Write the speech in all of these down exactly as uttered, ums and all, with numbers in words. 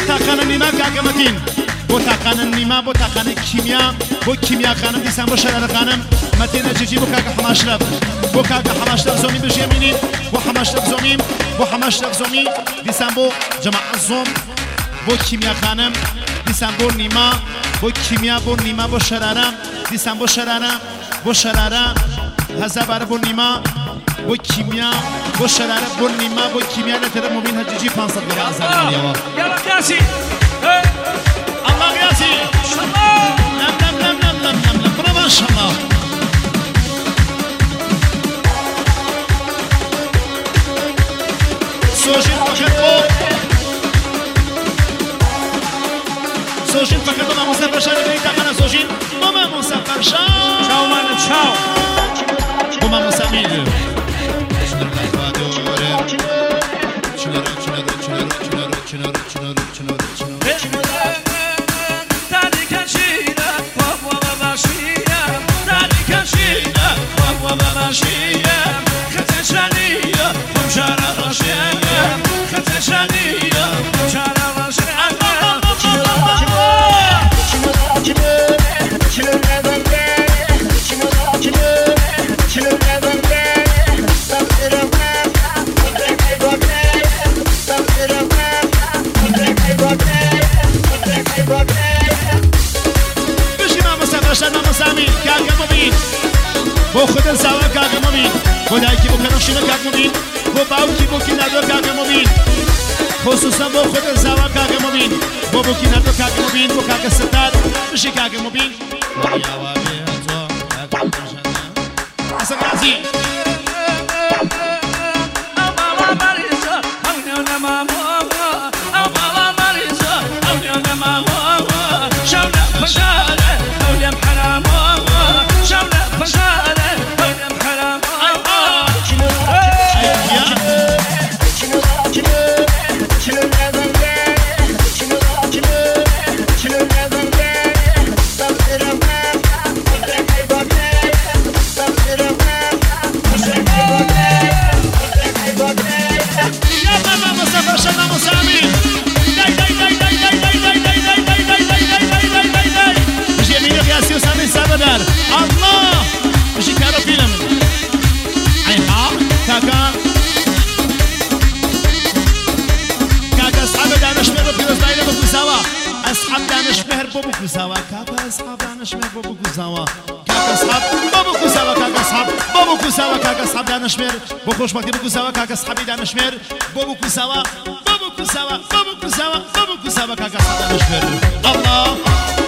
تاقانە نیما کاکەمەتین بۆ تاقانە نیما بۆ تاقانە کیمیا بۆ کیمیا خانم دیسان بۆ شەرارە خانم مەتینە جیجی بۆ کاکە حەماشرەف بۆ کاکە حەماشرەف زۆمی بژێمینین بۆ حەماشرەف زۆمیم بۆ حەماشرەف زۆمی دیسان بۆ جەماعەت زۆم بۆ کیمیا خانم دیسان بۆ نیما بۆ کیمیا بۆ نیما بۆ شەرارە دیسان بۆ شەرارە بۆ شەرارە هەزار بارە بۆ نیما بۆ کیمیا بۆ شەرارە بۆ نیما بۆ کیمیا لە تەرە مۆبین هەرجیجی پانسەد گەرە ئازاریەوە يلا قاسي الله قاسي لم لم لم لم لم لم لم برا ما شاء الله سوژین فقط بۆ سوژین فقط بۆ مامۆستا فەرشاد دەکەین تاقانە سوژین بۆ مامۆستا فەرشاد چاو مانە چاو بۆ مامۆستا میر بۆ خودت زاوا کاکە مەبین بۆ دایکی بۆ کەنەشینە کاک مەبین بۆ باوکی بۆ کینادۆ کاکە مەبین خصوصا بۆ خودت زاوا کاکە مەبین بۆ بۆ کینادۆ کاکە مەبین بۆ کاکە ستار بشی کاکە مەبین حەسەن غازی زاوا كاكا أصحاب أنا شمر بابو كوزاوا كاكا أصحاب بابو كوزاوا كاكا أصحاب بابو كوزاوا كاكا أصحاب أنا شمر بخوش مكتب كوزاوا كاكا أصحابي أنا شمر بابو كوزاوا بابو كوزاوا بابو كوزاوا بابو كوزاوا كاكا أصحاب أنا شمر الله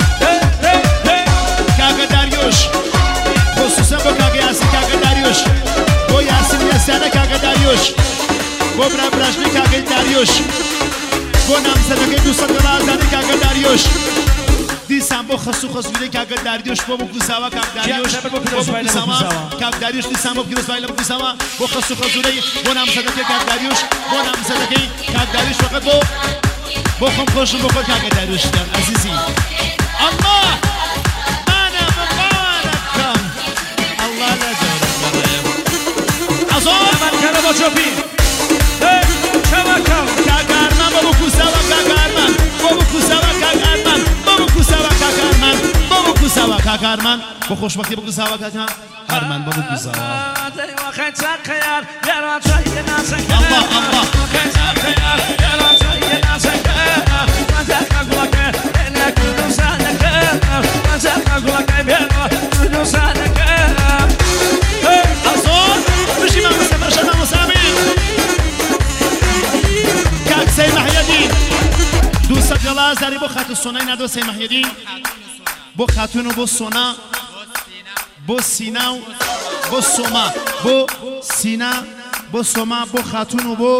كاكا داريوش خصوصا بو كاكا ياسين كاكا داريوش بو ياسين ياسين كاكا داريوش بو برا براشني كاكا داريوش بو نامزدگی دوست دارم كاكا داريوش دیسان بۆ خەسوو خەسوودەی کاکە داریۆش بۆ بکوساوە کاک داریۆش بۆ بکوساوە کاک داریۆش دیسان بۆ پیرۆزبای لە بکوساوە بۆ خەسوو خەسوودەی بۆ نامزەدەکەی کاک داریۆش بۆ نامزەدەکەی کاک داریۆش فقط بۆ بۆ خۆم خۆشم بۆ خۆت کاکە داریۆش عەزیزی الله مانە مبارەکەم الله لە جۆرەم ئەزۆر ئەمانکەرە بۆ چۆپی چەوەکەم کاک ئارمان بۆ بکوساوە کاک ئارمان بۆ بکوساوە کاک ئارمان كوساوا كاكا هرمان بخوش وقتی بكوساوا كاكا هرمان بابو كوساوا الله الله أصول مشي ما مسافر شنا مسامين كاك سي محي الدين دوسة جلاز داري بو خاتو السنين دو سي محي الدين بو خاتون و بو سونا بو سینا و بو سوما بو سینا بو سوما بو خاتون و بو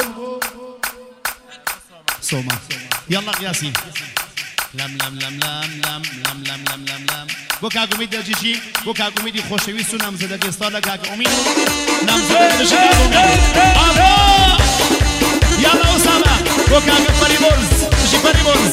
سوما يلا قياسي لم لم لم لم لم لم لم لم لم لم بو كاك امید جيجي بو كاك اميدي خوشويست و نامزدگی استاد كاك امید نامزدگی كاك امید الله يلا اسامه بو كاك فريبورز جي فريبورز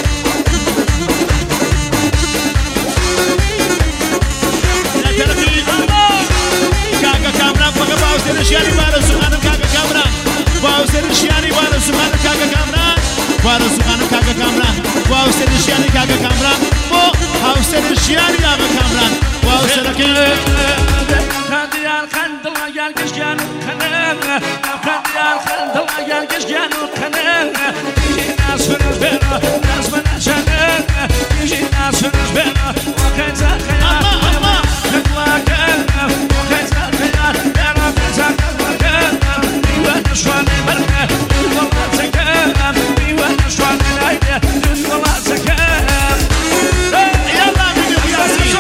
كاكا كامران فقط باوزير الشياني بارا سخانم كاكا كامران باوزير الشياني بارا سخانم كاكا كامران وارزوخانم کاکە کامران و هاوسەری ژیانی کاکە کامران بۆ هاوسەری ژیانی ئاغا کامران و هاوسەرەکەی Kandiyal kandila gel geçgen kanın Kandiyal kandila gel geçgen kanın Nasfınız bera, nasfına çanın Nasfınız bera, vakayza kayar Allah Kıklakın, vakayza kayar Bera kayza kıklakın Divan şuanı barka, yuvala çakın Divan şuanı layde, yuvala çakın Yallah bir Yasin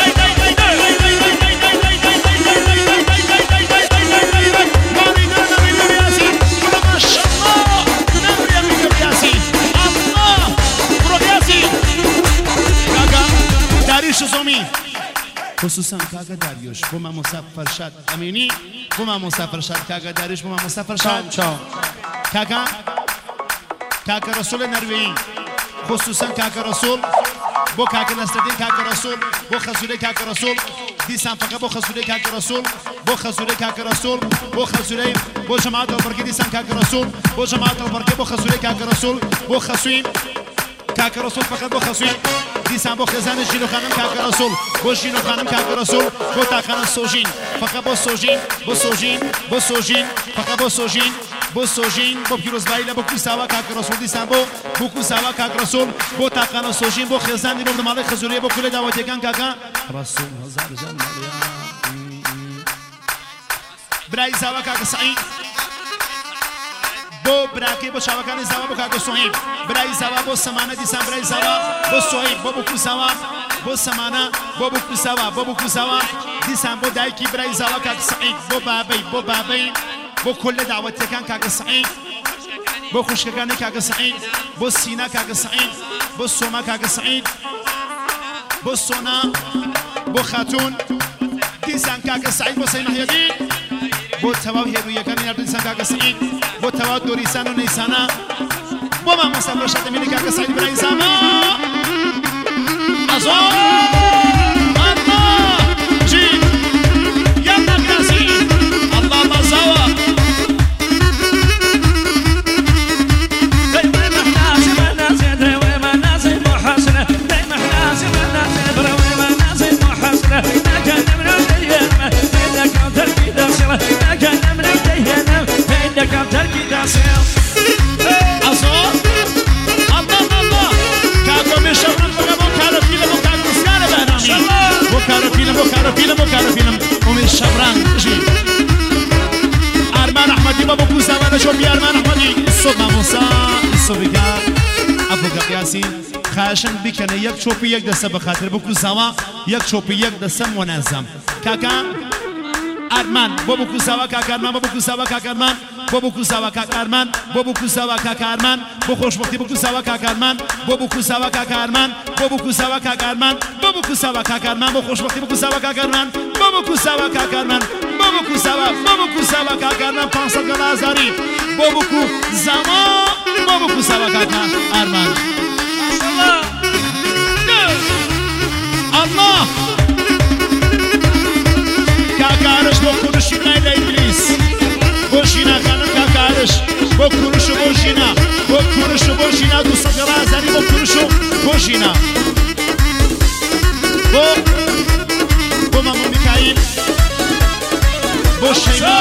شزومی خصوصا کاکا داریوش با ما مسافر شد امینی با ما مسافر شد کاکا داریوش با ما مسافر شد کاکا کاکا رسول نرویی خصوصا کاکا رسول با کاکا نستدین کاکا رسول با خزوله کاکا رسول دیسان فقط با خزوله کاکا رسول با خزوله کاکا رسول با خزوله با جماعت البرکی دیسان کاکا رسول با جماعت البرکی با خزوله کاکا رسول با خسوین کاکا رسول فقط با خسوین دیسان با خزان جینو خانم کاکا رسول با جینو خانم کاکا رسول با تاخان سوژین فقط با سوژین با سوژین با سوژین فقط با سوژین با سوژین با پیروز بایلا با کوساوا کاکا رسول دیسان با با کوساوا کاکا رسول با تاخان سوژین با خزان دیرو مال خزوریه با کل دعوتگان کاکا رسول هزار جان برای زاوا کاکا سعید بو براکی بو شاوکانی زاوا بو کاکا سوهیب برای زاوا بو سمانه دیسان برای زاوا بو سوهیب بو بو کوساوا بو سمانه بو بو کوساوا بو بو کوساوا دیسان بو دایکی برای زاوا کاکا سعید بو بابی بو بابی بو کل دعوتگان کاکا سعید بو خوشکگانی کاکا سعید بو سینا کاکا سعید بو سوما کاکا سعید بو سونا بو خاتون دیسان کاکا سعید بو سینا هیدی بو تواو هیدو یکانی نردو دیسان کاکا سعید بو تواو دوریسان و نیسانا بو ما مصطفى شد منی کاکا سعید برای زاما ازو الله جی یلا قیاسی الله مزاوا ارمان احمدی بابا کوساوا نشو بی ارمان احمدی صبح موسا صبح ابو قیاسی خاشن بکنه یک چوپی یک دسته بخاطر بو کوساوا یک چوپی یک دسته منظم کاکا ارمان بابا کوساوا کاکا ارمان بابا کوساوا کاکا ارمان بابا کوساوا کاکا ارمان بابا کوساوا کاکا ارمان بو خوشبختی بو کوساوا کاکا ارمان بابا کوساوا کاکا ارمان بابا کوساوا کاکا ارمان بابا کوساوا کاکا ارمان بو خوشبختی بو کوساوا کاکا ارمان بابا کوساوا کاکا ارمان بابا کوساوا بابا کوساوا کاکا ارمان پانصد گلازاری بابا کوساوا بابا کوساوا کاکا ارمان الله کاکارش بو کنشی نیل ابلیس بو شینا خانم کاکارش بو کنشو بو شینا بو کنشو بو شینا دو صدر ازاری بو کنشو بو شینا بو بو مامو میکایل بو شیما